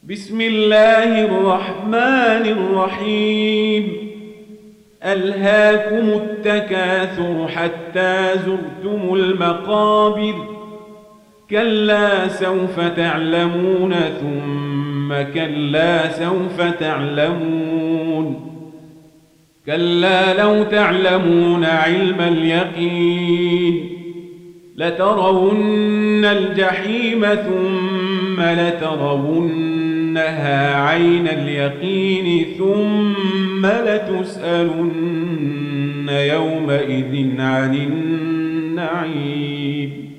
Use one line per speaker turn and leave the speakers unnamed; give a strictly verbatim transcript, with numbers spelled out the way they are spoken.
بسم الله الرحمن الرحيم ألهاكم التكاثر حتى زرتم المقابر كلا سوف تعلمون ثم كلا سوف تعلمون كلا لو تعلمون علم اليقين لترون الجحيم ثم لترونها عين اليقين ثم لتسألن يومئذ عن النعيم.